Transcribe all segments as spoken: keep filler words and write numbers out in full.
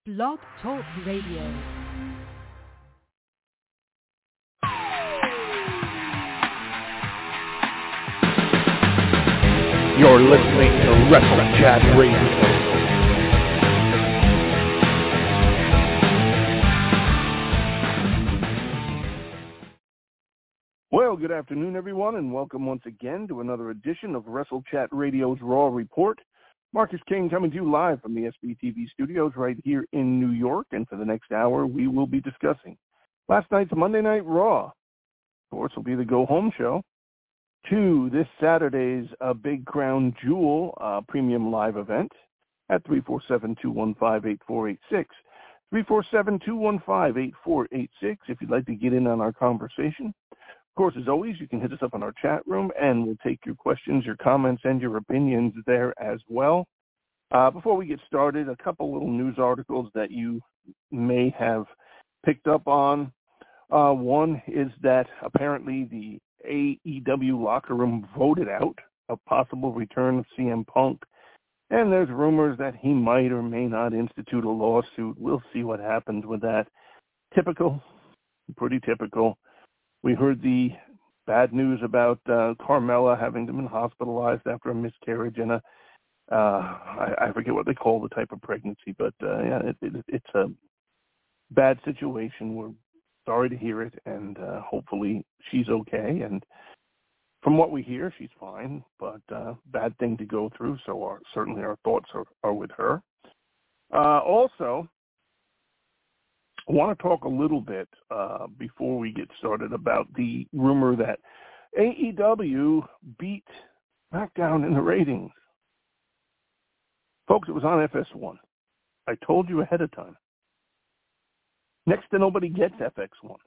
Blog Talk Radio. You're listening to Wrestle Chat Radio. Well, good afternoon, everyone, and welcome once again to another edition of Wrestle Chat Radio's Raw Report. Marcus King coming to you live from the S B T V studios right here in New York, and for the next hour, we will be discussing last night's Monday Night Raw. Of course, will be the go-home show to this Saturday's uh, Big Crown Jewel uh, premium live event at three four seven, two one five, eight four eight six. three four seven, two one five, eight four eight six if you'd like to get in on our conversation. Of course, as always, you can hit us up on our chat room, and we'll take your questions, your comments, and your opinions there as well. Uh, before we get started, a couple little news articles that you may have picked up on. Uh, one is that apparently the A E W locker room voted out a possible return of C M Punk, and there's rumors that he might or may not institute a lawsuit. We'll see what happens with that. Typical, pretty typical. We heard the bad news about uh, Carmella having been hospitalized after a miscarriage and a, uh, I, I forget what they call the type of pregnancy, but uh, yeah, it, it, it's a bad situation. We're sorry to hear it, and uh, hopefully she's okay. And from what we hear, she's fine, but uh, bad thing to go through, so our, certainly our thoughts are, are with her. Uh, also, I want to talk a little bit uh, before we get started about the rumor that A E W beat SmackDown in the ratings. Folks, it was on F S one. I told you ahead of time. Next to nobody gets F X one.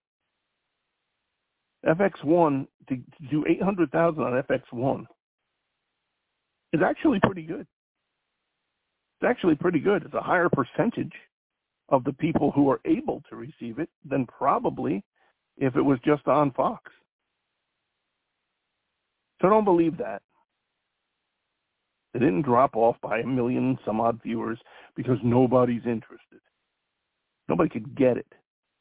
F X one, to, to do eight hundred thousand on F X one is actually pretty good. It's actually pretty good. It's a higher percentage of the people who are able to receive it than probably if it was just on Fox. So don't believe that. It didn't drop off by a million some odd viewers because nobody's interested. Nobody could get it.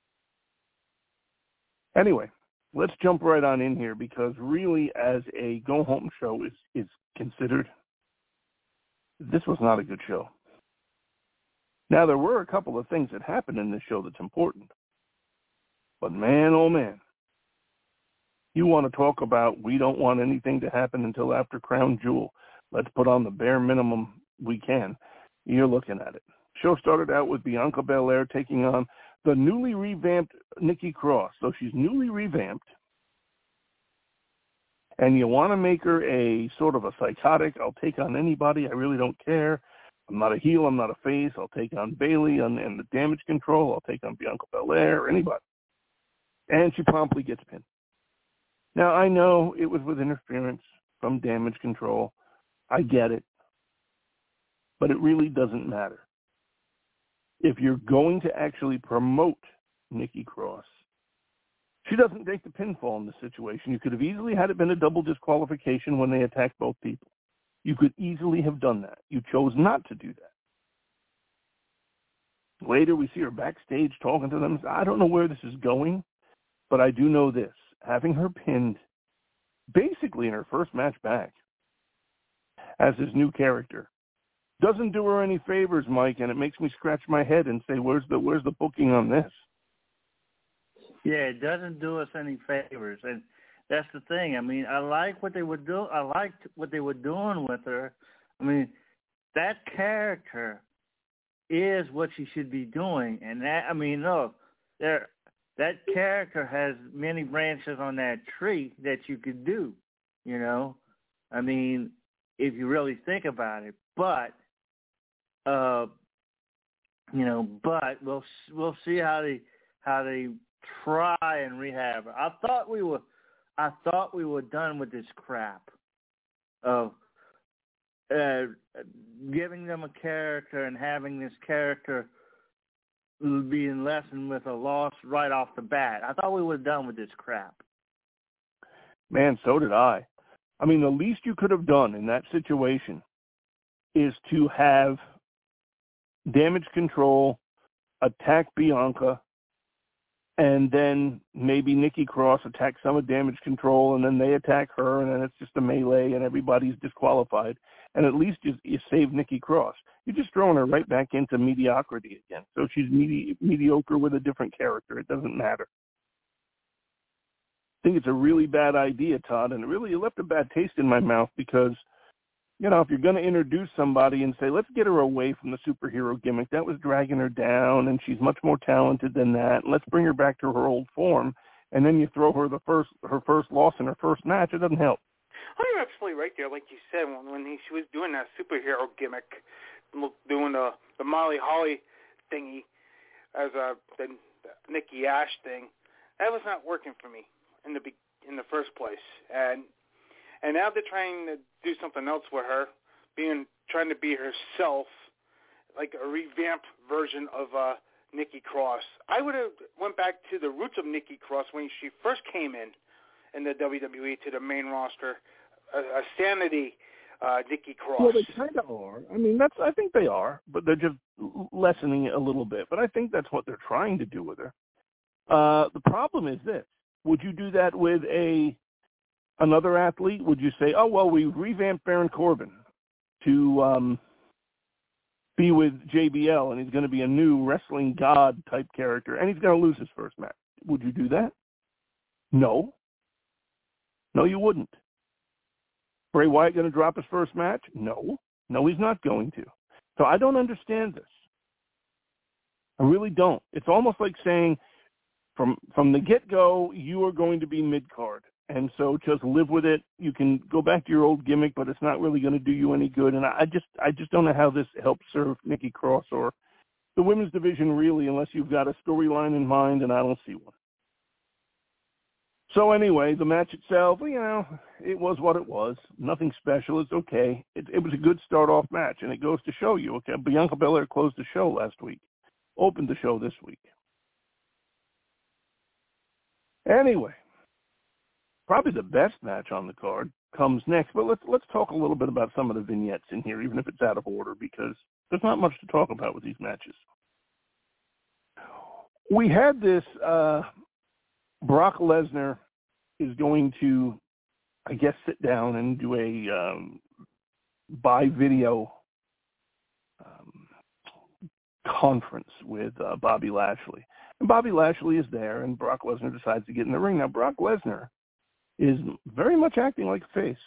Anyway, let's jump right on in here because really as a go-home show is, is considered, this was not a good show. Now, there were a couple of things that happened in this show that's important. But man, oh man, you want to talk about we don't want anything to happen until after Crown Jewel. Let's put on the bare minimum we can. You're looking at it. Show started out with Bianca Belair taking on the newly revamped Nikki Cross. So she's newly revamped. And you want to make her a sort of a psychotic, I'll take on anybody, I really don't care. I'm not a heel, I'm not a face. I'll take on Bayley and, and the Damage Control. I'll take on Bianca Belair or anybody. And she promptly gets pinned. Now, I know it was with interference from Damage Control. I get it. But it really doesn't matter. If you're going to actually promote Nikki Cross, she doesn't take the pinfall in this situation. You could have easily had it been a double disqualification when they attacked both people. You could easily have done that. You chose not to do that. Later, we see her backstage talking to them. I don't know where this is going, but I do know this. Having her pinned basically in her first match back as his new character doesn't do her any favors, Mike, and it makes me scratch my head and say, where's the where's the booking on this? Yeah, it doesn't do us any favors, and that's the thing. I mean, I like what they were doing. I liked what they were doing with her. I mean, that character is what she should be doing, and that I mean, look, there that character has many branches on that tree that you could do. You know, I mean, if you really think about it, but uh, you know, but we'll we'll see how they how they try and rehab her. I thought we were. I thought we were done with this crap of uh, giving them a character and having this character being lessened with a loss right off the bat. I thought we were done with this crap. Man, so did I. I mean, the least you could have done in that situation is to have Damage Control attack Bianca, and then maybe Nikki Cross attacks some of Damage Control, and then they attack her, and then it's just a melee, and everybody's disqualified. And at least you, you save Nikki Cross. You're just throwing her right back into mediocrity again. So she's medi- mediocre with a different character. It doesn't matter. I think it's a really bad idea, Todd, and it really left a bad taste in my mouth because, you know, if you're going to introduce somebody and say, let's get her away from the superhero gimmick, that was dragging her down, and she's much more talented than that, and let's bring her back to her old form, and then you throw her the first her first loss in her first match, it doesn't help. Oh, you're absolutely right there. Like you said, when, when he, she was doing that superhero gimmick, doing the, the Molly Holly thingy as a, the, the Nikki Ash thing, that was not working for me in the in the first place. And and now they're trying to do something else with her, being trying to be herself, like a revamped version of uh, Nikki Cross. I would have went back to the roots of Nikki Cross when she first came in in the W W E to the main roster, a, a sanity uh, Nikki Cross. Well, they kind of are. I mean, that's I think they are, but they're just lessening it a little bit. But I think that's what they're trying to do with her. Uh, the problem is this. Would you do that with a another athlete? Would you say, oh, well, we revamped Baron Corbin to um, be with J B L, and he's going to be a new wrestling god type character, and he's going to lose his first match. Would you do that? No. No, you wouldn't. Bray Wyatt going to drop his first match? No. No, he's not going to. So I don't understand this. I really don't. It's almost like saying, From from the get-go, you are going to be mid-card, and so just live with it. You can go back to your old gimmick, but it's not really going to do you any good. And I just I just don't know how this helps serve Nikki Cross or the women's division really, unless you've got a storyline in mind, and I don't see one. So anyway, the match itself, you know, it was what it was. Nothing special. It's okay. It, it was a good start-off match, and it goes to show you. Okay, Bianca Belair closed the show last week, opened the show this week. Anyway, probably the best match on the card comes next, but let's let's talk a little bit about some of the vignettes in here, even if it's out of order, because there's not much to talk about with these matches. We had this, uh, Brock Lesnar is going to, I guess, sit down and do a um, by video um, conference with uh, Bobby Lashley. And Bobby Lashley is there, and Brock Lesnar decides to get in the ring. Now, Brock Lesnar is very much acting like a face.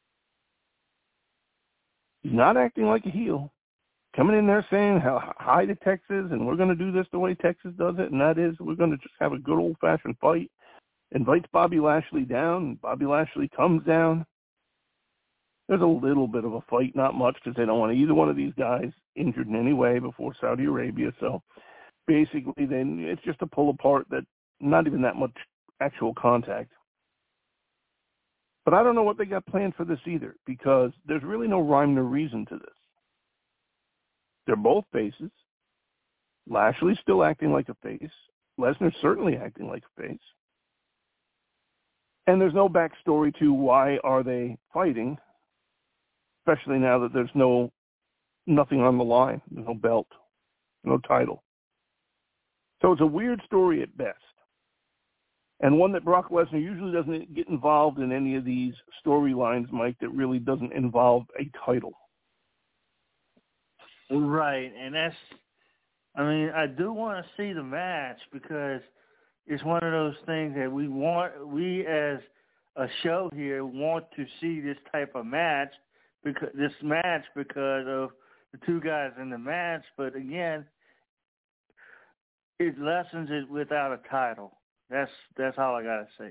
He's not acting like a heel. Coming in there saying how hi to Texas, and we're going to do this the way Texas does it, and that is we're going to just have a good old-fashioned fight. Invites Bobby Lashley down, and Bobby Lashley comes down. There's a little bit of a fight, not much, because they don't want either one of these guys injured in any way before Saudi Arabia, so basically, then it's just a pull apart that not even that much actual contact. But I don't know what they got planned for this either, because there's really no rhyme nor reason to this. They're both faces. Lashley's still acting like a face. Lesnar's certainly acting like a face. And there's no backstory to why are they fighting, especially now that there's no nothing on the line. There's no belt, no title. So it's a weird story at best, and one that Brock Lesnar usually doesn't get involved in any of these storylines, Mike, that really doesn't involve a title. Right, and that's, I mean, I do want to see the match because it's one of those things that we want, we as a show here want to see this type of match, because this match because of the two guys in the match, but again, it lessens it without a title. That's that's all I gotta say.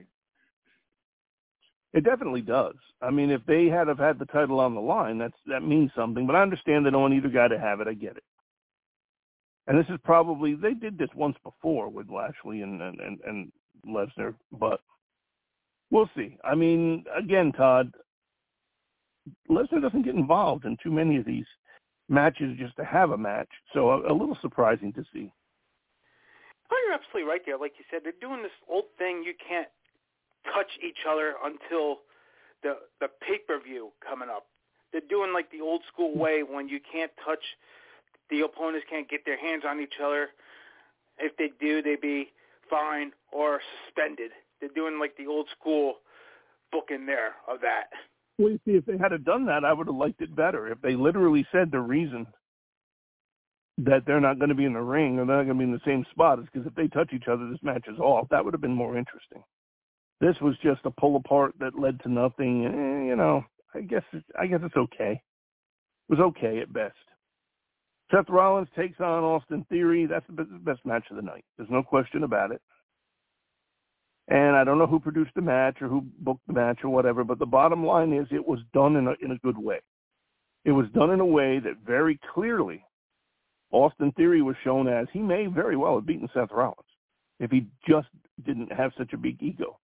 It definitely does. I mean, if they had have had the title on the line, that's that means something. But I understand they don't want either guy to have it. I get it. And this is probably they did this once before with Lashley and and and, and Lesnar, but we'll see. I mean, again, Todd, Lesnar doesn't get involved in too many of these matches just to have a match, so a, a little surprising to see. Oh, you're absolutely right there. Like you said, they're doing this old thing. You can't touch each other until the the pay-per-view coming up. They're doing like the old school way when you can't touch, the opponents can't get their hands on each other if they do, they'd be fined or suspended. They're doing like the old school book in there of that. Well, you see, if they had done that, I would have liked it better. If they literally said the reason that they're not going to be in the ring or they're not going to be in the same spot is because if they touch each other, this match is off. That would have been more interesting. This was just a pull apart that led to nothing. Eh, you know, I guess it, I guess it's okay. It was okay at best. Seth Rollins takes on Austin Theory. That's the best match of the night. There's no question about it. And I don't know who produced the match or who booked the match or whatever, but the bottom line is it was done in a, in a good way. It was done in a way that very clearly Austin Theory was shown as he may very well have beaten Seth Rollins if he just didn't have such a big ego.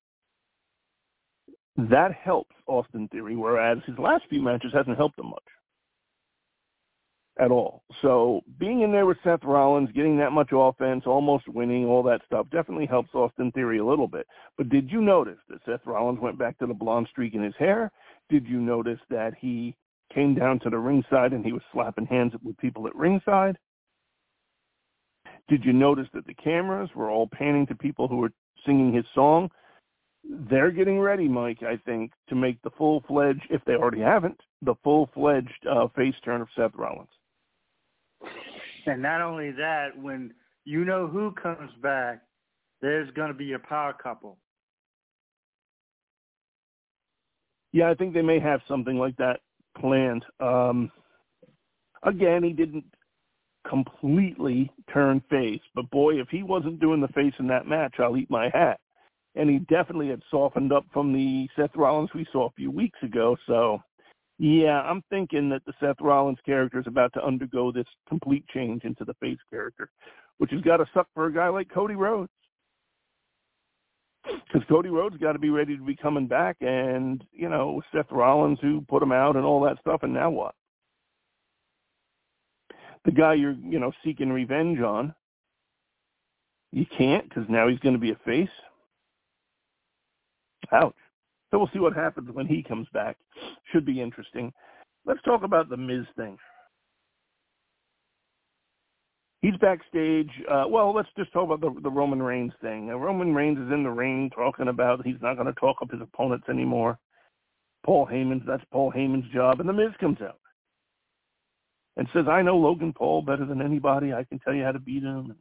That helps Austin Theory, whereas his last few matches hasn't helped him much at all. So being in there with Seth Rollins, getting that much offense, almost winning, all that stuff definitely helps Austin Theory a little bit. But did you notice that Seth Rollins went back to the blonde streak in his hair? Did you notice that he came down to the ringside and he was slapping hands with people at ringside? Did you notice that the cameras were all panning to people who were singing his song? They're getting ready, Mike, I think, to make the full-fledged, if they already haven't, the full-fledged uh, face turn of Seth Rollins. And not only that, when you know who comes back, there's going to be a power couple. Yeah, I think they may have something like that planned. Um, again, he didn't completely turn face, but boy, if he wasn't doing the face in that match, I'll eat my hat. And he definitely had softened up from the Seth Rollins we saw a few weeks ago. So, yeah, I'm thinking that the Seth Rollins character is about to undergo this complete change into the face character, which has got to suck for a guy like Cody Rhodes. Because Cody Rhodes got to be ready to be coming back, and, you know, Seth Rollins who put him out and all that stuff, and now what? The guy you're, you know, seeking revenge on, you can't because now he's going to be a face. Ouch. So we'll see what happens when he comes back. Should be interesting. Let's talk about the Miz thing. He's backstage. Uh, well, let's just talk about the, the Roman Reigns thing. Uh, Roman Reigns is in the ring talking about he's not going to talk up his opponents anymore. Paul Heyman's, that's Paul Heyman's job. And the Miz comes out and says, I know Logan Paul better than anybody. I can tell you how to beat him.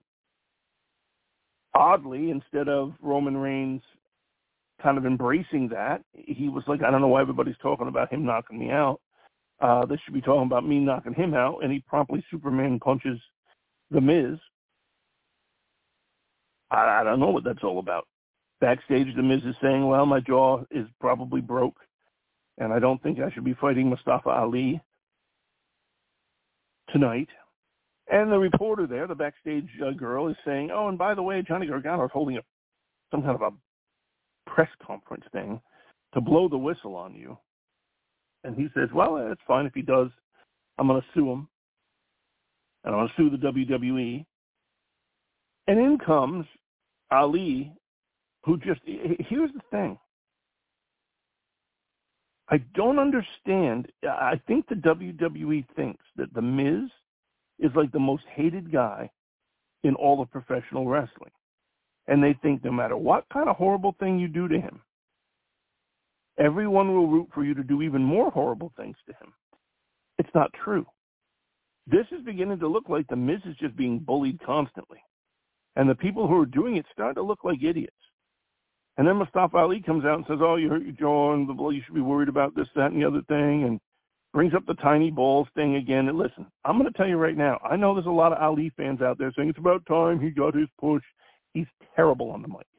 Oddly, instead of Roman Reigns kind of embracing that, he was like, I don't know why everybody's talking about him knocking me out. Uh, they should be talking about me knocking him out. And he promptly Superman punches The Miz. I, I don't know what that's all about. Backstage, The Miz is saying, well, my jaw is probably broke, and I don't think I should be fighting Mustafa Ali tonight. And the reporter there, the backstage uh, girl, is saying, oh, and by the way, Johnny Gargano is holding a, some kind of a press conference thing to blow the whistle on you. And he says, well, it's fine if he does. I'm going to sue him. And I'm going to sue the W W E. And in comes Ali, who just, here's the thing. I don't understand. I think the W W E thinks that The Miz is like the most hated guy in all of professional wrestling. And they think no matter what kind of horrible thing you do to him, everyone will root for you to do even more horrible things to him. It's not true. This is beginning to look like The Miz is just being bullied constantly. And the people who are doing it start to look like idiots. And then Mustafa Ali comes out and says, oh, you hurt your jaw, and you should be worried about this, that, and the other thing, and brings up the tiny balls thing again. And listen, I'm going to tell you right now, I know there's a lot of Ali fans out there saying it's about time he got his push. He's terrible on the mic.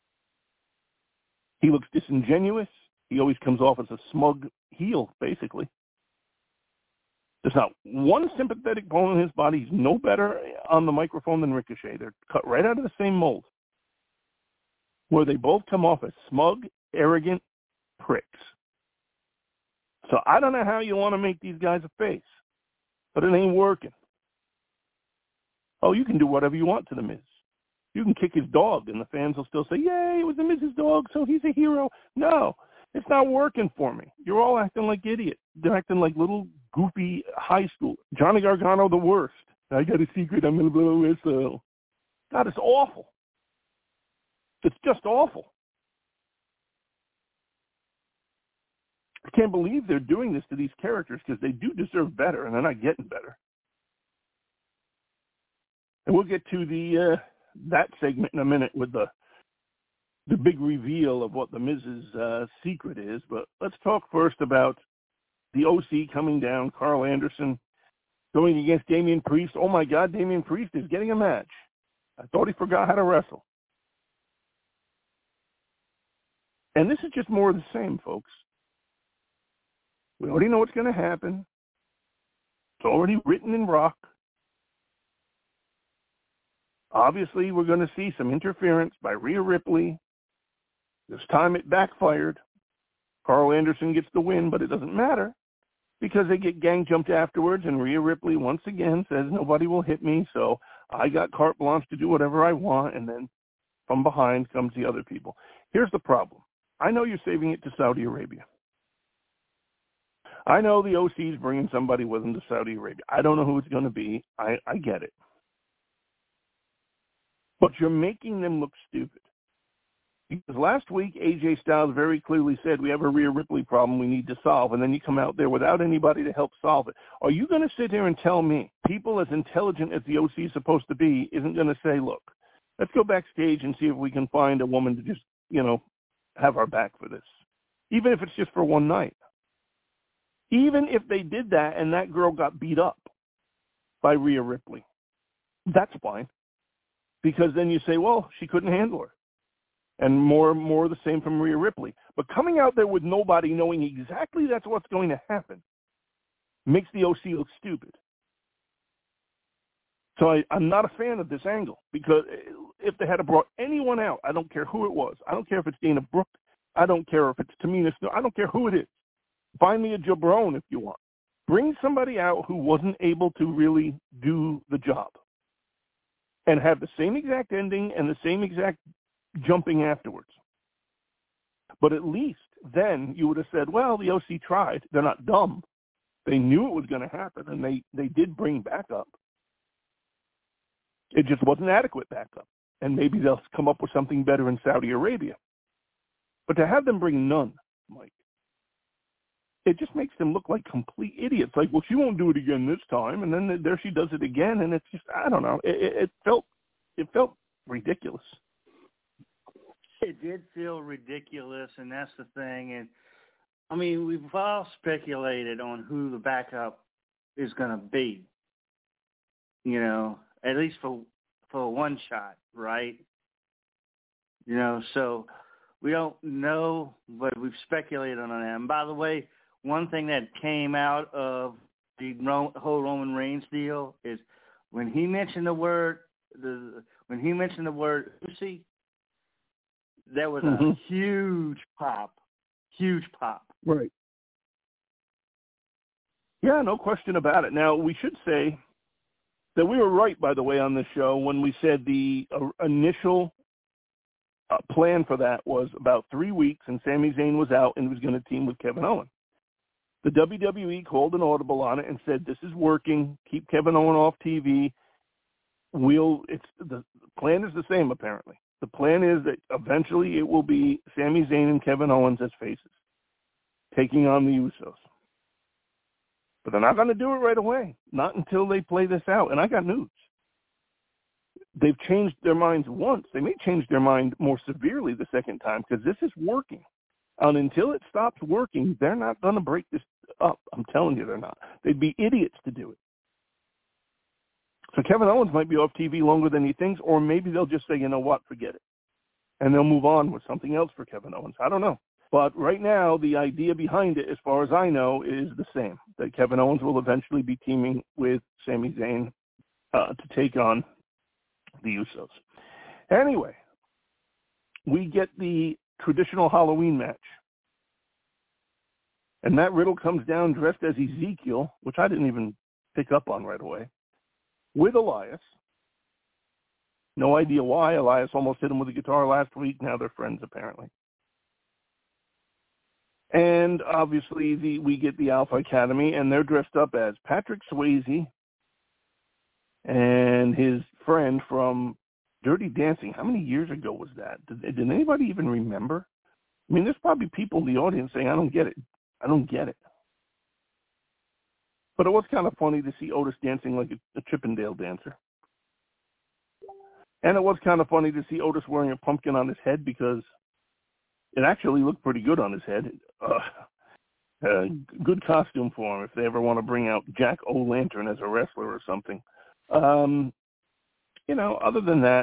He looks disingenuous. He always comes off as a smug heel, basically. There's not one sympathetic bone in his body. He's no better on the microphone than Ricochet. They're cut right out of the same mold, where they both come off as smug, arrogant pricks. So I don't know how you want to make these guys a face, but it ain't working. Oh, you can do whatever you want to The Miz. You can kick his dog, and the fans will still say, yay, it was The Miz's dog, so he's a hero. No, it's not working for me. You're all acting like idiots. They're acting like little goofy high school. Johnny Gargano, the worst. I got a secret. I'm going to blow a whistle. God, it's awful. It's just awful. I can't believe they're doing this to these characters because they do deserve better, and they're not getting better. And we'll get to the uh, that segment in a minute with the the big reveal of what the Miz's uh, secret is. But let's talk first about the O C coming down, Carl Anderson going against Damian Priest. Oh, my God, Damian Priest is getting a match. I thought he forgot how to wrestle. And this is just more of the same, folks. We already know what's going to happen. It's already written in rock. Obviously, we're going to see some interference by Rhea Ripley. This time it backfired. Carl Anderson gets the win, but it doesn't matter because they get gang jumped afterwards, and Rhea Ripley once again says, nobody will hit me, so I got carte blanche to do whatever I want, and then from behind comes the other people. Here's the problem. I know you're saving it to Saudi Arabia. I know the O C is bringing somebody with them to Saudi Arabia. I don't know who it's going to be. I, I get it. But you're making them look stupid. Because last week, A J Styles very clearly said, we have a Rhea Ripley problem we need to solve, and then you come out there without anybody to help solve it. Are you going to sit here and tell me people as intelligent as the O C is supposed to be isn't going to say, look, let's go backstage and see if we can find a woman to just, you know, have our back for this, even if it's just for one night. Even if they did that and that girl got beat up by Rhea Ripley, that's fine. Because then you say, well, she couldn't handle her. And more more the same from Rhea Ripley. But coming out there with nobody knowing exactly that's what's going to happen makes the O C look stupid. So I, I'm not a fan of this angle because if they had brought anyone out, I don't care who it was. I don't care if it's Dana Brooke. I don't care if it's Tamina Snow. I don't care who it is. Find me a jabron if you want. Bring somebody out who wasn't able to really do the job and have the same exact ending and the same exact jumping afterwards. But at least then you would have said, well, the O C tried. They're not dumb. They knew it was going to happen, and they, they did bring backup. It just wasn't adequate backup. And maybe they'll come up with something better in Saudi Arabia. But to have them bring none, Mike, it just makes them look like complete idiots. Like, well, she won't do it again this time, and then there she does it again, and it's just, I don't know. It, it, it felt, it felt ridiculous. It did feel ridiculous, and that's the thing. And I mean, we've all speculated on who the backup is going to be. You know, at least for for one shot, right? You know, so we don't know, but we've speculated on that. And by the way, one thing that came out of the whole Roman Reigns deal is when he mentioned the word the when he mentioned the word Uzi, there was mm-hmm. a huge pop, huge pop. Right. Yeah, no question about it. Now, we should say that we were right, by the way, on this show when we said the uh, initial uh, plan for that was about three weeks and Sami Zayn was out and was going to team with Kevin Owens. The W W E called an audible on it and said, this is working. Keep Kevin Owens off T V. We'll, it's, the plan is the same, apparently. The plan is that eventually it will be Sami Zayn and Kevin Owens as faces, taking on the Usos. But they're not going to do it right away, not until they play this out. And I got news. They've changed their minds once. They may change their mind more severely the second time because this is working. And until it stops working, they're not going to break this up. I'm telling you they're not. They'd be idiots to do it. So Kevin Owens might be off T V longer than he thinks, or maybe they'll just say, you know what, forget it. And they'll move on with something else for Kevin Owens. I don't know. But right now, the idea behind it, as far as I know, is the same, that Kevin Owens will eventually be teaming with Sami Zayn uh, to take on the Usos. Anyway, we get the traditional Halloween match. And Matt Riddle comes down dressed as Ezekiel, which I didn't even pick up on right away, with Elias. No idea why. Elias almost hit him with a guitar last week. Now they're friends, apparently. And obviously, the, we get the Alpha Academy, and they're dressed up as Patrick Swayze and his friend from Dirty Dancing, how many years ago was that? Did, did anybody even remember? I mean, there's probably people in the audience saying, I don't get it. I don't get it. But it was kind of funny to see Otis dancing like a, a Chippendale dancer. And it was kind of funny to see Otis wearing a pumpkin on his head because it actually looked pretty good on his head. Uh, uh, good costume for him if they ever want to bring out Jack O'Lantern as a wrestler or something. Um, you know, other than that,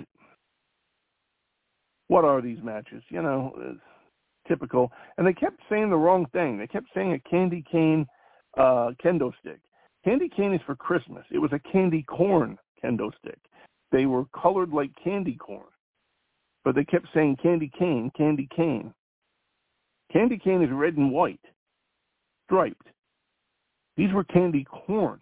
what are these matches? You know, uh, typical. And they kept saying the wrong thing. They kept saying a candy cane uh, kendo stick. Candy cane is for Christmas. It was a candy corn kendo stick. They were colored like candy corn. But they kept saying candy cane, candy cane. Candy cane is red and white, striped. These were candy corn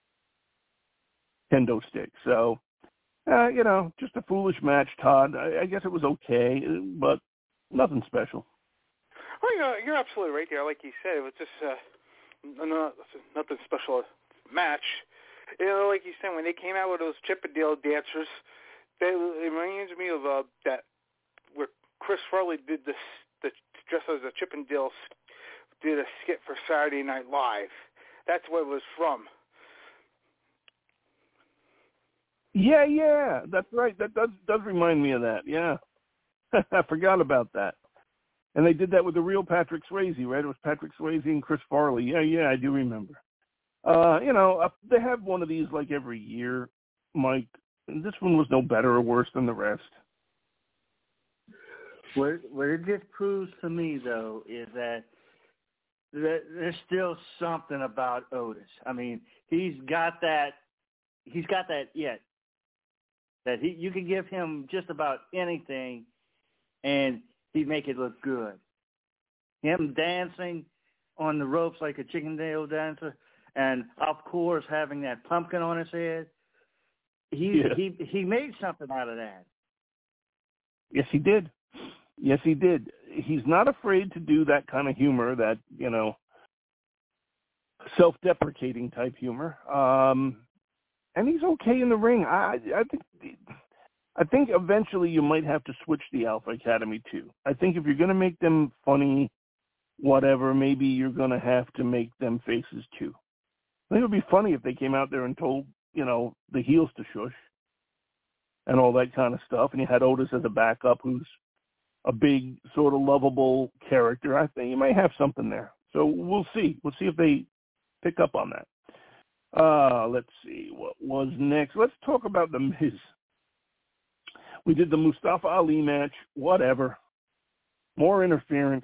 kendo sticks. So, uh, you know, just a foolish match, Todd. I, I guess it was okay, but nothing special. Well, you know, you're absolutely right there. Like you said, it was just uh, not, nothing special match. You know, like you said, when they came out with those Chippendale dancers, they, it reminds me of uh, that where Chris Farley did this, the dress as a Chippendale, did a skit for Saturday Night Live. That's what it was from. Yeah, yeah, that's right. That does does remind me of that. Yeah, I forgot about that. And they did that with the real Patrick Swayze, right? It was Patrick Swayze and Chris Farley. Yeah, yeah, I do remember. Uh, you know, uh, they have one of these like every year, Mike. And this one was no better or worse than the rest. What, what it just proves to me, though, is that there's still something about Otis. I mean, he's got that. He's got that yet. That he, you can give him just about anything, and he'd make it look good. Him dancing on the ropes like a Chippendale dancer, and of course having that pumpkin on his head. He yeah. he he made something out of that. Yes, he did. Yes, he did. He's not afraid to do that kind of humor, that, you know, self-deprecating type humor. Um, and he's okay in the ring. I, I think I think eventually you might have to switch the Alpha Academy too. I think if you're going to make them funny, whatever, maybe you're going to have to make them faces too. I think it would be funny if they came out there and told, you know, the heels to shush and all that kind of stuff. And you had Otis as a backup who's a big, sort of lovable character. I think you may have something there. So we'll see. We'll see if they pick up on that. Uh, let's see. What was next? Let's talk about The Miz. We did the Mustafa Ali match. Whatever. More interference.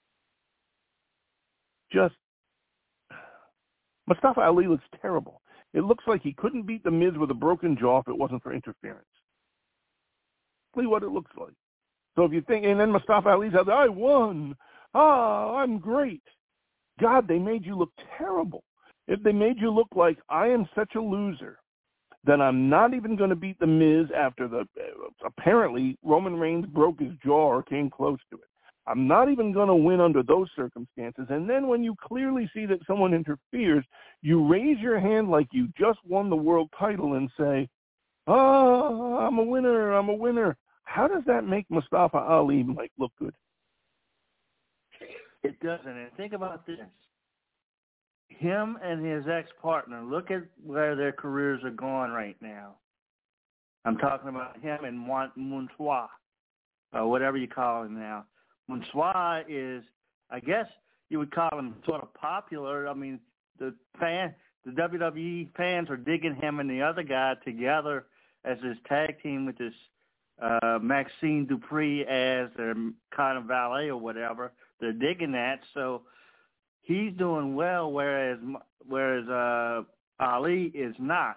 Just, Mustafa Ali looks terrible. It looks like he couldn't beat The Miz with a broken jaw if it wasn't for interference. See what it looks like. So if you think, and then Mustafa Ali says, I won. Ah, I'm great. God, they made you look terrible. If they made you look like I am such a loser, then I'm not even going to beat The Miz after the, uh, apparently Roman Reigns broke his jaw or came close to it. I'm not even going to win under those circumstances. And then when you clearly see that someone interferes, you raise your hand like you just won the world title and say, oh, I'm a winner, I'm a winner. How does that make Mustafa Ali, Mike, look good? It doesn't. And think about this. Him and his ex-partner, look at where their careers are going right now. I'm talking about him and Mansoor, or whatever you call him now. Mansoor is, I guess you would call him sort of popular. I mean, the fan, the W W E fans are digging him and the other guy together as his tag team with this uh, Maxine Dupree as their kind of valet or whatever. They're digging that, so he's doing well, whereas whereas uh, Ali is not.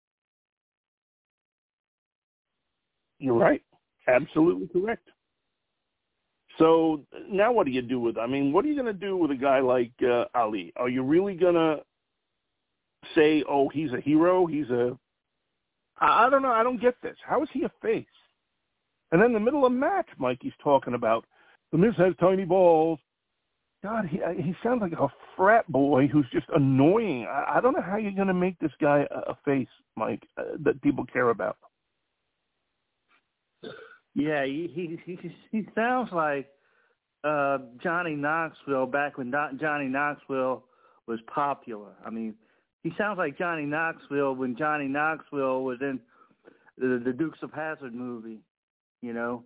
You're right. Absolutely correct. So now what do you do with, I mean, what are you going to do with a guy like uh, Ali? Are you really going to say, oh, he's a hero? He's a, I, I don't know. I don't get this. How is he a face? And then in the middle of a match, Mike, he's talking about, The Miz has tiny balls. God, he he sounds like a frat boy who's just annoying. I, I don't know how you're going to make this guy a, a face, Mike, uh, that people care about. Yeah, he he he, he sounds like uh, Johnny Knoxville back when Do- Johnny Knoxville was popular. I mean, he sounds like Johnny Knoxville when Johnny Knoxville was in the, the Dukes of Hazzard movie. You know.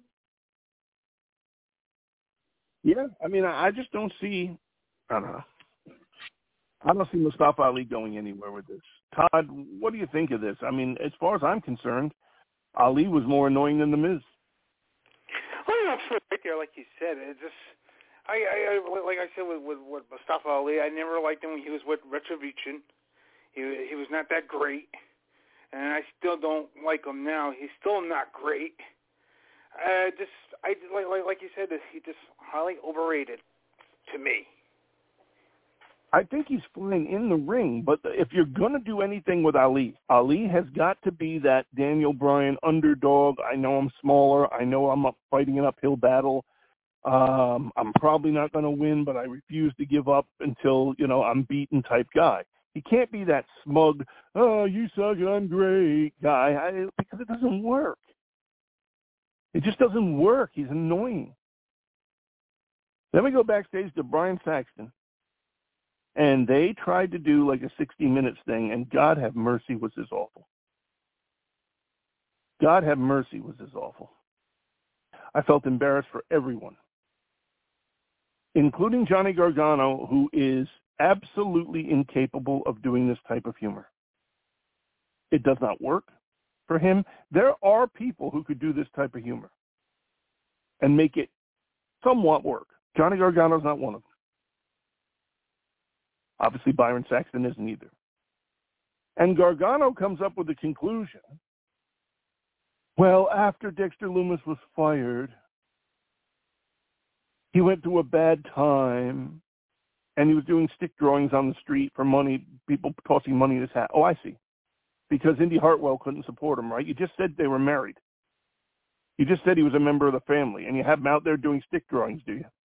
Yeah, I mean, I, I just don't see. I don't know. I don't see Mustafa Ali going anywhere with this. Todd, what do you think of this? I mean, as far as I'm concerned, Ali was more annoying than The Miz. Well, you know, it's right there, like you said. It just, I, I, I like I said with, with, with Mustafa Ali, I never liked him when he was with Retribution. He he was not that great, and I still don't like him now. He's still not great. Uh, just I like like, like you said, this he just highly overrated to me. I think he's fine in the ring, but if you're going to do anything with Ali, Ali has got to be that Daniel Bryan underdog. I know I'm smaller. I know I'm up fighting an uphill battle. Um, I'm probably not going to win, but I refuse to give up until, you know, I'm beaten type guy. He can't be that smug, oh, you suck, I'm great guy, I, because it doesn't work. It just doesn't work. He's annoying. Then we go backstage to Brian Saxton. And they tried to do like a sixty minutes thing, and God have mercy was this awful. God have mercy was this awful. I felt embarrassed for everyone, including Johnny Gargano, who is absolutely incapable of doing this type of humor. It does not work for him. There are people who could do this type of humor and make it somewhat work. Johnny Gargano's not one of them. Obviously, Byron Saxton isn't either. And Gargano comes up with the conclusion, well, after Dexter Lumis was fired, he went through a bad time, and he was doing stick drawings on the street for money, people tossing money in his hat. Oh, I see. Because Indy Hartwell couldn't support him, right? You just said they were married. You just said he was a member of the family, and you have him out there doing stick drawings, do you?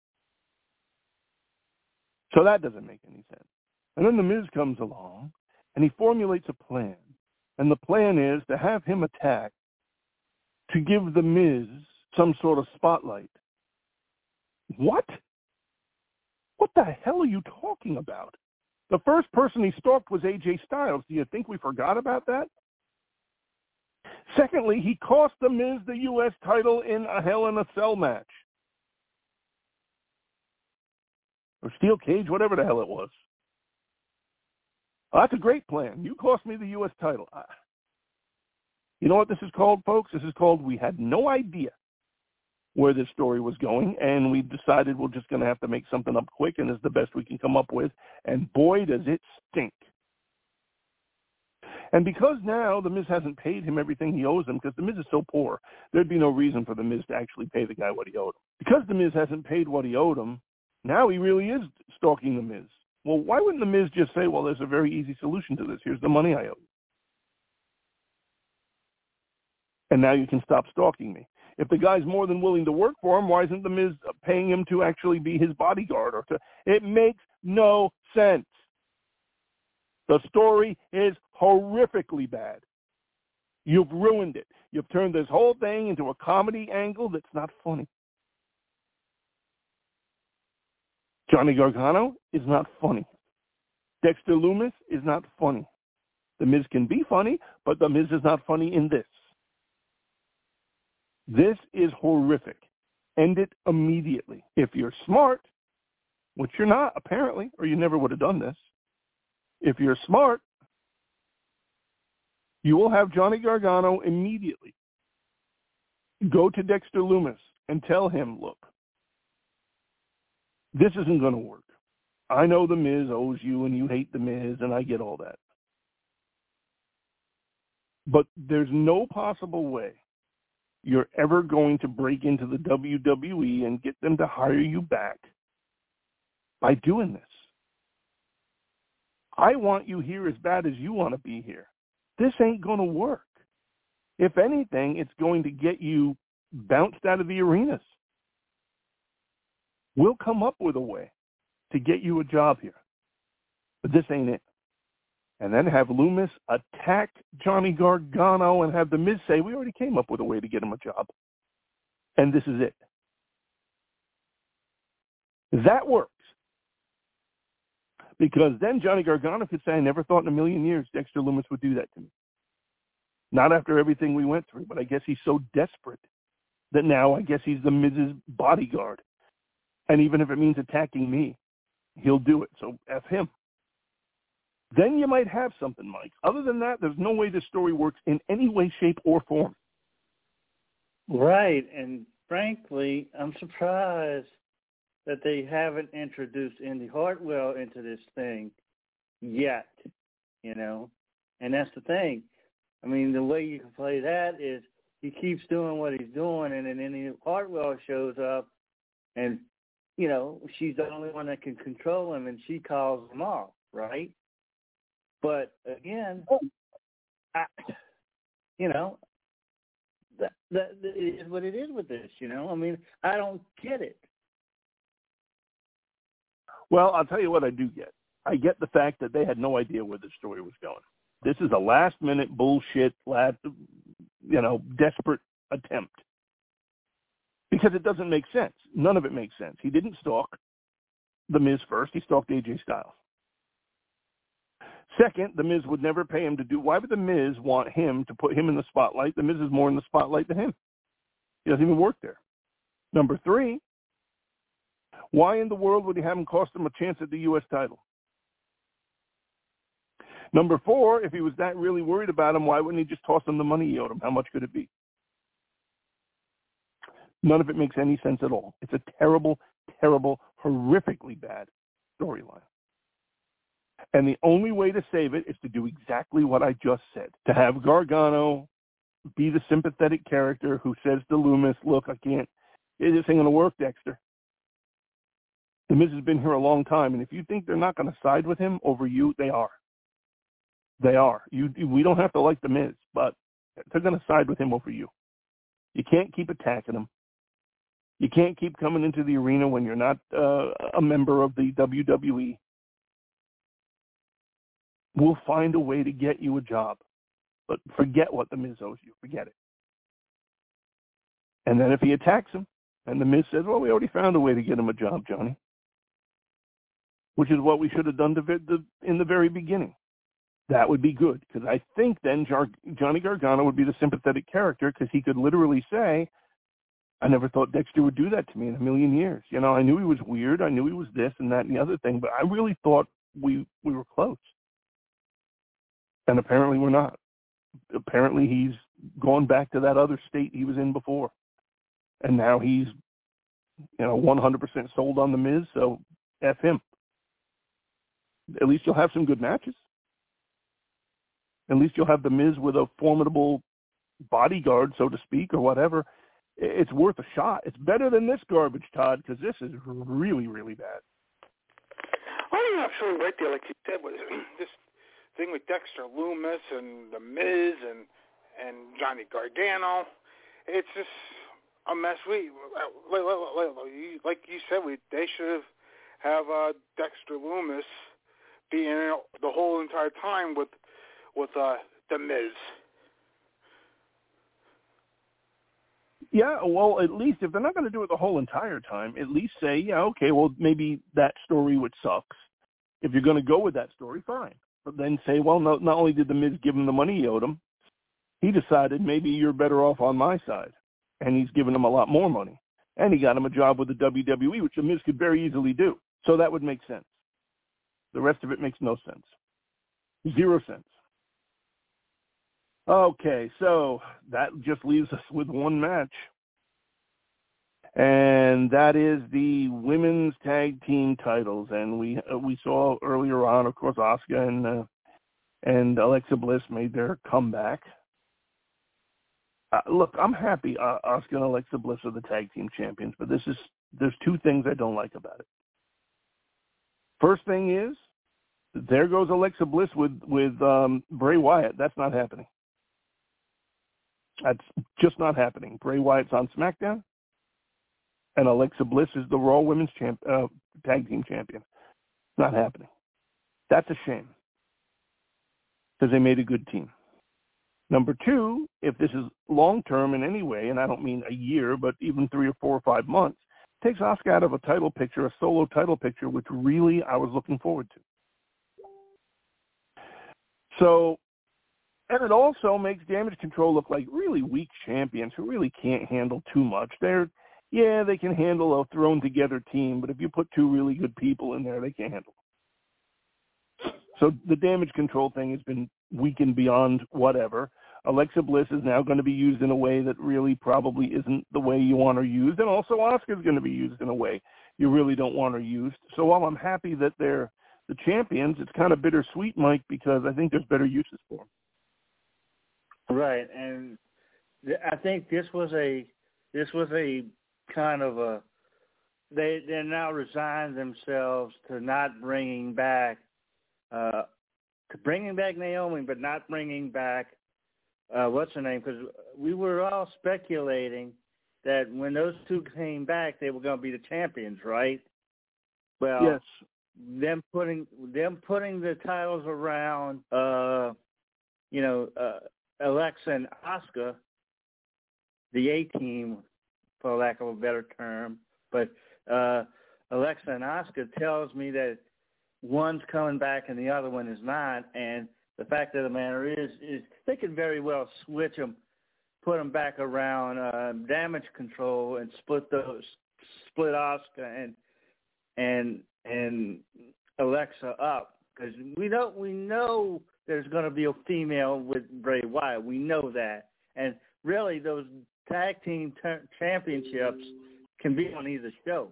So that doesn't make any sense. And then The Miz comes along, and he formulates a plan. And the plan is to have him attack to give The Miz some sort of spotlight. What? What the hell are you talking about? The first person he stalked was A J Styles. Do you think we forgot about that? Secondly, he cost The Miz the U S title in a Hell in a Cell match. Or steel cage, whatever the hell it was. Well, that's a great plan. You cost me the U S title. You know what this is called, folks? This is called we had no idea where this story was going, and we decided we're just going to have to make something up quick, and it's the best we can come up with. And boy, does it stink. And because now The Miz hasn't paid him everything he owes him, because The Miz is so poor, there'd be no reason for The Miz to actually pay the guy what he owed him. Because The Miz hasn't paid what he owed him, now he really is stalking The Miz. Well, why wouldn't The Miz just say, well, there's a very easy solution to this. Here's the money I owe you. And now you can stop stalking me. If the guy's more than willing to work for him, why isn't The Miz paying him to actually be his bodyguard? Or to? It makes no sense. The story is horrifically bad. You've ruined it. You've turned this whole thing into a comedy angle that's not funny. Johnny Gargano is not funny. Dexter Lumis is not funny. The Miz can be funny, but The Miz is not funny in this. This is horrific. End it immediately. If you're smart, which you're not apparently, or you never would have done this, if you're smart, you will have Johnny Gargano immediately go to Dexter Lumis and tell him, look, this isn't going to work. I know The Miz owes you and you hate The Miz, and I get all that. But there's no possible way you're ever going to break into the W W E and get them to hire you back by doing this. I want you here as bad as you want to be here. This ain't going to work. If anything, it's going to get you bounced out of the arenas. We'll come up with a way to get you a job here. But this ain't it. And then have Lumis attack Johnny Gargano and have The Miz say, we already came up with a way to get him a job. and this is it. That works. Because then Johnny Gargano could say, I never thought in a million years Dexter Lumis would do that to me. Not after everything we went through, but I guess he's so desperate that now I guess he's the Miz's bodyguard. And even if it means attacking me, he'll do it. So F him. Then you might have something, Mike. Other than that, there's no way this story works in any way, shape, or form. Right. And frankly, I'm surprised that they haven't introduced Indy Hartwell into this thing yet, you know. And that's the thing. I mean, the way you can play that is he keeps doing what he's doing, and then Indy Hartwell shows up, and, you know, she's the only one that can control him, and she calls him off, right? But, again, I, you know, that, that, that is what it is with this, you know. I mean, I don't get it. Well, I'll tell you what I do get. I get the fact that they had no idea where the story was going. This is a last-minute bullshit, last, you know, desperate attempt. Because it doesn't make sense. None of it makes sense. He didn't stalk The Miz first. He stalked A J Styles. Second, The Miz would never pay him to do. Why would The Miz want him to put him in the spotlight? The Miz is more in the spotlight than him. He doesn't even work there. Number three, why in the world would he have him cost him a chance at the U S title? Number four, if he was that really worried about him, why wouldn't he just toss him the money he owed him? How much could it be? None of it makes any sense at all. It's a terrible, terrible, horrifically bad storyline. And the only way to save it is to do exactly what I just said. To have Gargano be the sympathetic character who says to Lumis, look, I can't, this ain't going to work, Dexter. The Miz has been here a long time, and if you think they're not going to side with him over you, they are. They are. You, we don't have to like The Miz, but they're going to side with him over you. You can't keep attacking him. You can't keep coming into the arena when you're not uh, a member of the W W E. We'll find a way to get you a job, but forget what The Miz owes you. Forget it. And then if he attacks him, and The Miz says, well, we already found a way to get him a job, Johnny, which is what we should have done to the, in the very beginning. That would be good, because I think then Jar- Johnny Gargano would be the sympathetic character, because he could literally say, I never thought Dexter would do that to me in a million years. You know, I knew he was weird. I knew he was this and that and the other thing, but I really thought we we were close. And apparently we're not. Apparently he's gone back to that other state he was in before. And now he's, you know, one hundred percent sold on The Miz, so F him. At least you'll have some good matches. At least you'll have The Miz with a formidable bodyguard, so to speak, or whatever. It's worth a shot. It's better than this garbage, Todd, because this is really, really bad. Well, you're absolutely right there, like you said, with this thing with Dexter Lumis and The Miz and and Johnny Gargano. It's just a mess. We, like you said, we they should have have uh, Dexter Lumis be in the whole entire time with with uh, The Miz. Yeah, well, at least if they're not going to do it the whole entire time, at least say, yeah, okay, well, maybe that story would suck. If you're going to go with that story, fine. But then say, well, no, not only did The Miz give him the money he owed him, he decided maybe you're better off on my side. And he's given him a lot more money. And he got him a job with the W W E, which The Miz could very easily do. So that would make sense. The rest of it makes no sense. Zero sense. Okay, so that just leaves us with one match. And that is the women's tag team titles. And we uh, we saw earlier on, of course, Asuka and uh, and Alexa Bliss made their comeback. Uh, look, I'm happy uh, Asuka and Alexa Bliss are the tag team champions, but this is there's two things I don't like about it. First thing is, there goes Alexa Bliss with with um, Bray Wyatt. That's not happening. That's just not happening. Bray Wyatt's on SmackDown, and Alexa Bliss is the Raw Women's champ, uh, Tag Team Champion. It's not happening. That's a shame, because they made a good team. Number two, if this is long-term in any way, and I don't mean a year, but even three or four or five months, takes Asuka out of a title picture, a solo title picture, which really I was looking forward to. So, and it also makes Damage Control look like really weak champions who really can't handle too much. They're, yeah, they can handle a thrown-together team, but if you put two really good people in there, they can't handle it. So the Damage Control thing has been weakened beyond whatever. Alexa Bliss is now going to be used in a way that really probably isn't the way you want her used, and also Asuka's going to be used in a way you really don't want her used. So while I'm happy that they're the champions, it's kind of bittersweet, Mike, because I think there's better uses for them. Right, and th- I think this was a this was a kind of a they they're now resigned themselves to not bringing back uh, to bringing back Naomi, but not bringing back uh, what's her name? Because we were all speculating that when those two came back, they were going to be the champions, right? Well, yes. them putting them putting the titles around, uh, you know, uh, Alexa and Asuka, the A team, for lack of a better term, but uh, Alexa and Asuka tells me that one's coming back and the other one is not, and the fact of the matter is, is they could very well switch them, put them back around uh, Damage Control and split those, split Asuka and and and Alexa up, because we know we know there's going to be a female with Bray Wyatt. We know that, and really those tag team ter- championships can be on either show.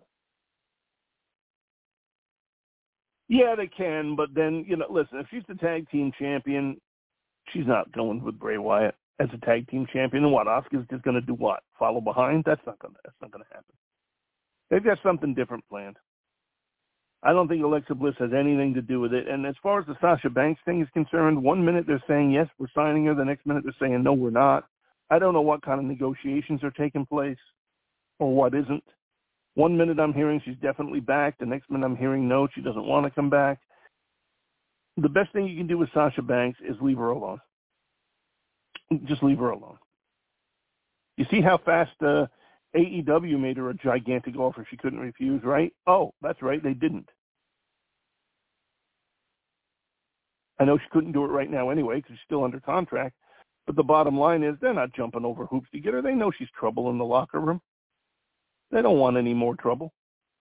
Yeah, they can, but then, you know, listen, if she's the tag team champion, she's not going with Bray Wyatt as a tag team champion. And what, Asuka's just going to do what? Follow behind? That's not going to that's not going to happen. They've got something different planned. I don't think Alexa Bliss has anything to do with it. And as far as the Sasha Banks thing is concerned, one minute they're saying, yes, we're signing her. The next minute they're saying, no, we're not. I don't know what kind of negotiations are taking place or what isn't. One minute I'm hearing she's definitely back. The next minute I'm hearing no, she doesn't want to come back. The best thing you can do with Sasha Banks is leave her alone. Just leave her alone. You see how fast uh, A E W made her a gigantic offer she couldn't refuse, right? Oh, that's right, they didn't. I know she couldn't do it right now anyway because she's still under contract, but the bottom line is they're not jumping over hoops to get her. They know she's trouble in the locker room. They don't want any more trouble.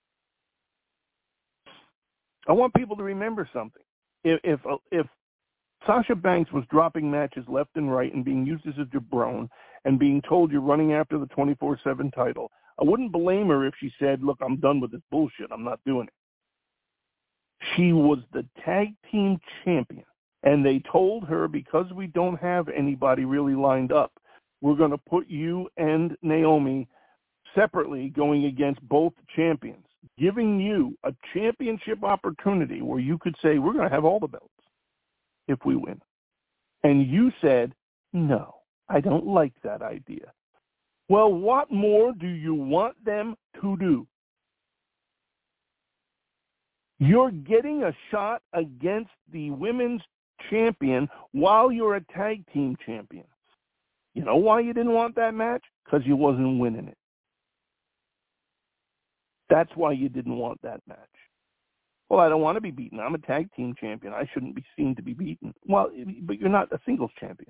I want people to remember something. If if, if Sasha Banks was dropping matches left and right and being used as a jabron and being told you're running after the twenty-four seven title, I wouldn't blame her if she said, look, I'm done with this bullshit. I'm not doing it. She was the tag team champion, and they told her, because we don't have anybody really lined up, we're going to put you and Naomi separately going against both champions, giving you a championship opportunity where you could say, we're going to have all the belts if we win. And you said, no, I don't like that idea. Well, what more do you want them to do? You're getting a shot against the women's champion while you're a tag team champion. You know why you didn't want that match? Because you wasn't winning it. That's why you didn't want that match. Well, I don't want to be beaten. I'm a tag team champion. I shouldn't be seen to be beaten. Well, but you're not a singles champion.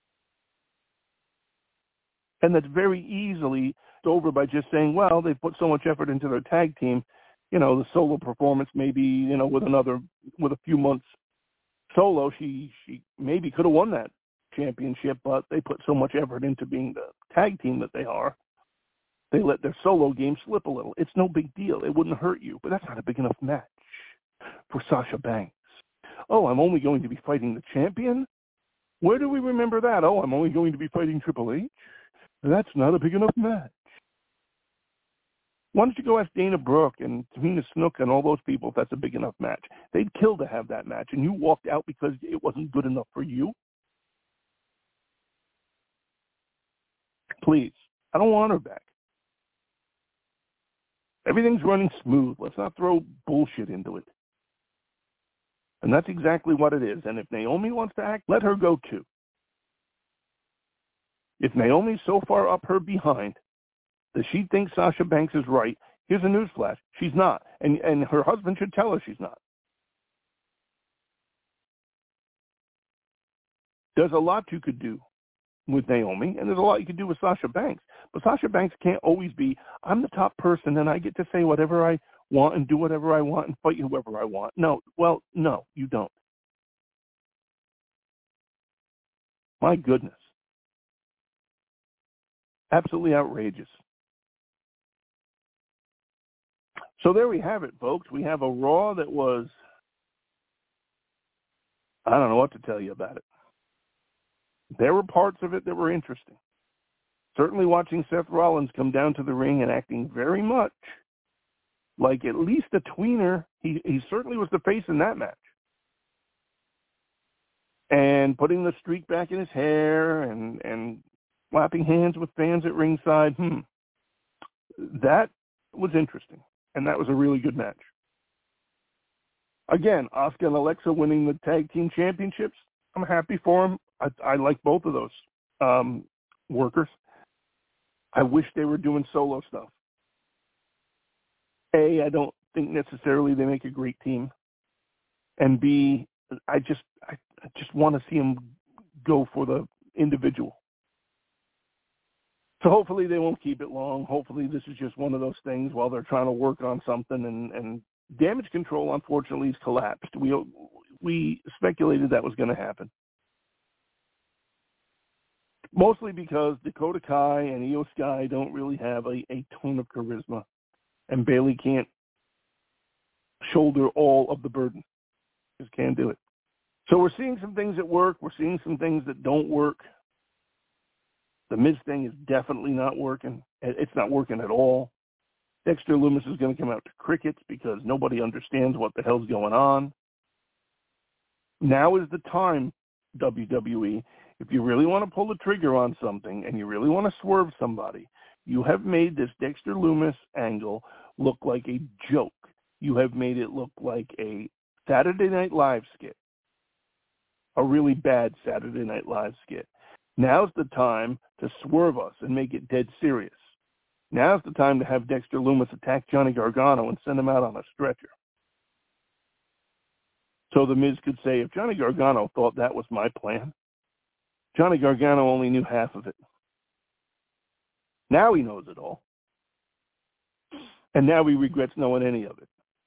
And that's very easily over by just saying, well, they put so much effort into their tag team, you know, the solo performance maybe, you know, with another, with a few months solo, she, she maybe could have won that championship, but they put so much effort into being the tag team that they are. They let their solo game slip a little. It's no big deal. It wouldn't hurt you, but that's not a big enough match for Sasha Banks. Oh, I'm only going to be fighting the champion? Where do we remember that? Oh, I'm only going to be fighting Triple H? That's not a big enough match. Why don't you go ask Dana Brooke and Tamina Snook and all those people if that's a big enough match? They'd kill to have that match, and you walked out because it wasn't good enough for you? Please. I don't want her back. Everything's running smooth. Let's not throw bullshit into it. And that's exactly what it is. And if Naomi wants to act, let her go too. If Naomi's so far up her behind that she thinks Sasha Banks is right, here's a newsflash. She's not. And, and her husband should tell her she's not. There's a lot you could do with Naomi, and there's a lot you could do with Sasha Banks. But Sasha Banks can't always be, I'm the top person, and I get to say whatever I want and do whatever I want and fight whoever I want. No, well, no, you don't. My goodness. Absolutely outrageous. So there we have it, folks. We have a Raw that was, I don't know what to tell you about it. There were parts of it that were interesting. Certainly watching Seth Rollins come down to the ring and acting very much like at least a tweener. He, he certainly was the face in that match. And putting the streak back in his hair and, and slapping hands with fans at ringside. Hmm. That was interesting. And that was a really good match. Again, Asuka and Alexa winning the tag team championships. I'm happy for them. I, I like both of those um, workers. I wish they were doing solo stuff. A, I don't think necessarily they make a great team. And B, I just I, I just want to see them go for the individual. So hopefully they won't keep it long. Hopefully this is just one of those things while they're trying to work on something. And, and Damage Control, unfortunately, has collapsed. We we speculated that was going to happen. Mostly because Dakota Kai and Io Sky don't really have a, a ton of charisma. And Bayley can't shoulder all of the burden. Just can't do it. So we're seeing some things that work. We're seeing some things that don't work. The Miz thing is definitely not working. It's not working at all. Dexter Lumis is going to come out to crickets because nobody understands what the hell's going on. Now is the time, W W E. If you really want to pull the trigger on something and you really want to swerve somebody, you have made this Dexter Lumis angle look like a joke. You have made it look like a Saturday Night Live skit, a really bad Saturday Night Live skit. Now's the time to swerve us and make it dead serious. Now's the time to have Dexter Lumis attack Johnny Gargano and send him out on a stretcher. So the Miz could say, if Johnny Gargano thought that was my plan, Johnny Gargano only knew half of it. Now he knows it all. And now he regrets knowing any of it.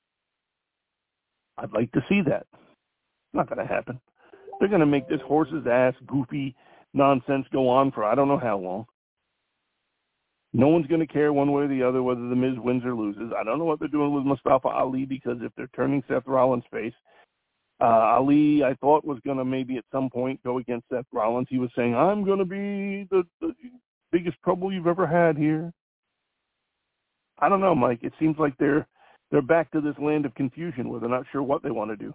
I'd like to see that. Not going to happen. They're going to make this horse's ass goofy nonsense go on for I don't know how long. No one's going to care one way or the other whether the Miz wins or loses. I don't know what they're doing with Mustafa Ali, because if they're turning Seth Rollins' face, uh, Ali, I thought, was going to maybe at some point go against Seth Rollins. He was saying, I'm going to be the, the biggest trouble you've ever had here. I don't know, Mike. It seems like they're they're back to this land of confusion where they're not sure what they want to do.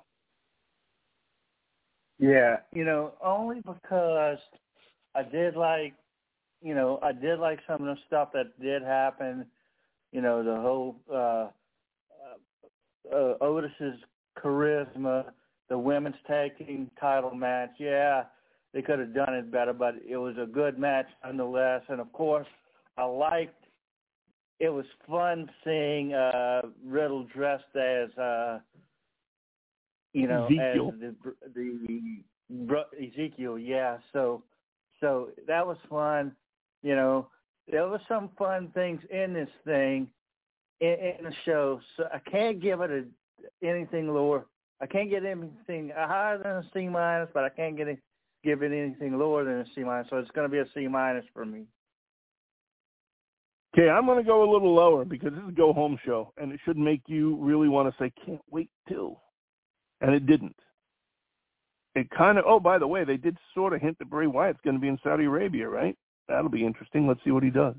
Yeah, you know, only because I did like, you know, I did like some of the stuff that did happen. You know, the whole uh, uh, Otis's charisma, the women's tag team title match. Yeah, they could have done it better, but it was a good match nonetheless. And of course, I liked. It was fun seeing uh, Riddle dressed as, uh, you know, Ezekiel. as the the Ezekiel. Yeah, so so that was fun. You know, there was some fun things in this thing, in, in the show. So I can't give it a, anything lower. I can't get anything higher than a C minus, but I can't get it, give it anything lower than a C minus. So it's going to be a C minus for me. Okay, I'm going to go a little lower because this is a go-home show, and it should make you really want to say, can't wait till. And it didn't. It kind of, oh, by the way, they did sort of hint that Bray Wyatt's going to be in Saudi Arabia, right? That'll be interesting. Let's see what he does.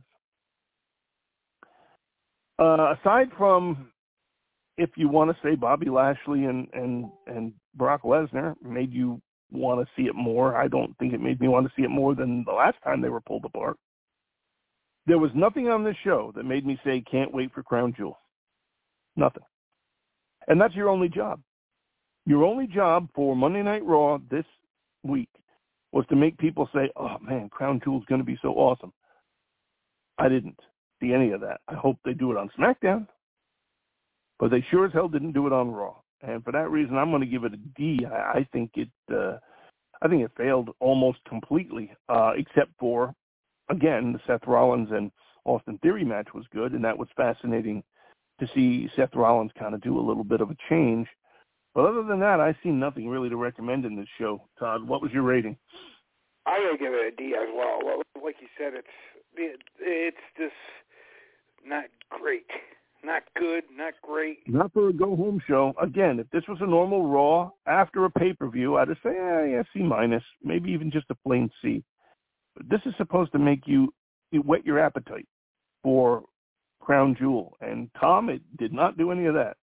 Uh, aside from, if you want to say Bobby Lashley and, and, and Brock Lesnar made you want to see it more, I don't think it made me want to see it more than the last time they were pulled apart. There was nothing on this show that made me say, can't wait for Crown Jewel. Nothing. And that's your only job. Your only job for Monday Night Raw this week was to make people say, oh, man, Crown Jewel's going to be so awesome. I didn't see any of that. I hope they do it on SmackDown, but they sure as hell didn't do it on Raw. And for that reason, I'm going to give it a D. I, I think it uh, I think it failed almost completely, uh, except for, again, the Seth Rollins and Austin Theory match was good, and that was fascinating to see Seth Rollins kind of do a little bit of a change. But other than that, I see nothing really to recommend in this show. Todd, what was your rating? I gotta give it a D as well. Well, like you said, it's it, it's just not great, not good, not great. Not for a go-home show. Again, if this was a normal Raw after a pay-per-view, I'd say, eh, yeah, C minus, maybe even just a plain C. But this is supposed to make you, you whet your appetite for Crown Jewel, and Tom, it did not do any of that.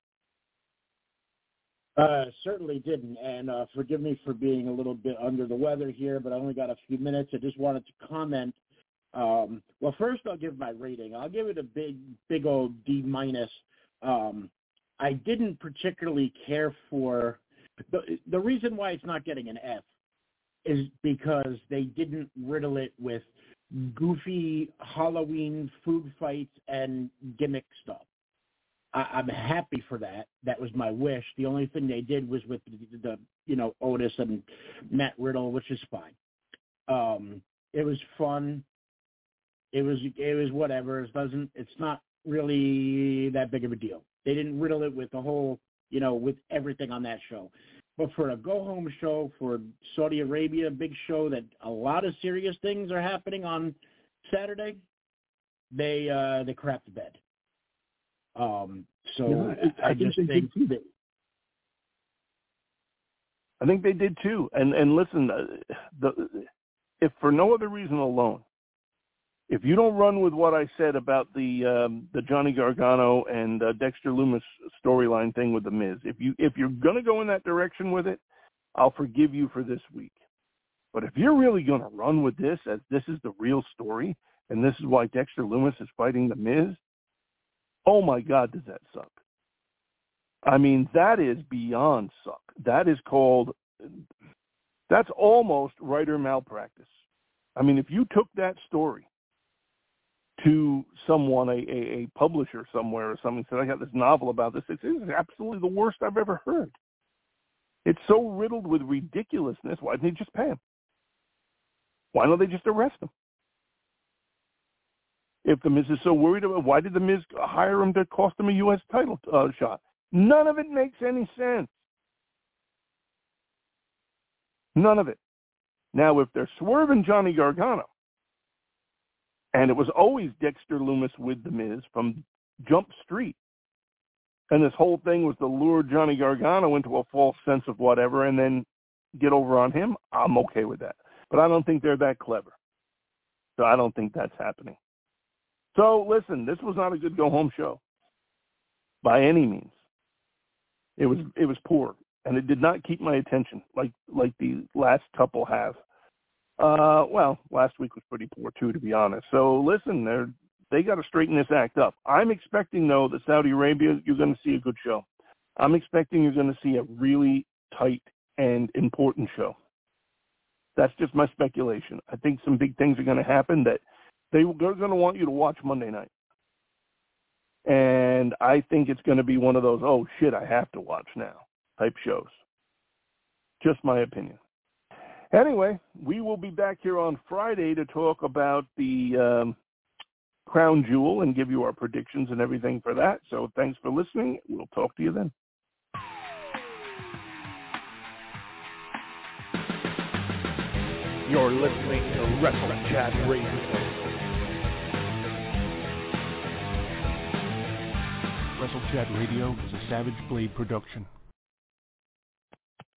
Uh, certainly didn't, and uh, forgive me for being a little bit under the weather here, but I only got a few minutes. I just wanted to comment. Um, well, first I'll give my rating. I'll give it a big, big old D minus. Um, I didn't particularly care for the the reason why it's not getting an F is because they didn't riddle it with goofy Halloween food fights and gimmick stuff. I, I'm happy for that. That was my wish. The only thing they did was with the, the you know, Otis and Matt Riddle, which is fine. Um, it was fun. It was it was whatever. It doesn't. It's not really that big of a deal. They didn't riddle it with the whole, you know, with everything on that show. But for a go-home show for Saudi Arabia, big show that a lot of serious things are happening on Saturday, they uh, they crapped the bed. Um, so yeah, I, I, I think just they think did too. I think they did too. And and listen, uh, the if for no other reason alone, if you don't run with what I said about the um, the Johnny Gargano and uh, Dexter Lumis storyline thing with the Miz, if you if you're gonna go in that direction with it, I'll forgive you for this week. But if you're really gonna run with this as this is the real story and this is why Dexter Lumis is fighting the Miz, oh my God, does that suck? I mean, that is beyond suck. That is called, that's almost writer malpractice. I mean, if you took that story to someone, a, a, a publisher somewhere or something, said, I got this novel about this, this is absolutely the worst I've ever heard. It's so riddled with ridiculousness. Why didn't they just pay him? Why don't they just arrest him? If the Miz is so worried about, why did the Miz hire him to cost him a U S title uh, shot? None of it makes any sense. None of it. Now, if they're swerving Johnny Gargano, and it was always Dexter Lumis with the Miz from Jump Street, and this whole thing was to lure Johnny Gargano into a false sense of whatever and then get over on him, I'm okay with that. But I don't think they're that clever. So I don't think that's happening. So, listen, this was not a good go-home show by any means. It was it was poor, and it did not keep my attention like like the last couple have. Uh, well, last week was pretty poor, too, to be honest. So, listen, they're, they got to straighten this act up. I'm expecting, though, that Saudi Arabia, you're going to see a good show. I'm expecting you're going to see a really tight and important show. That's just my speculation. I think some big things are going to happen that They, they're going to want you to watch Monday night. And I think it's going to be one of those, oh, shit, I have to watch now type shows. Just my opinion. Anyway, we will be back here on Friday to talk about the um, Crown Jewel and give you our predictions and everything for that. So thanks for listening. We'll talk to you then. You're listening to Wrestle Chat Radio. Wrestle Chat Radio is a Savage Blade production.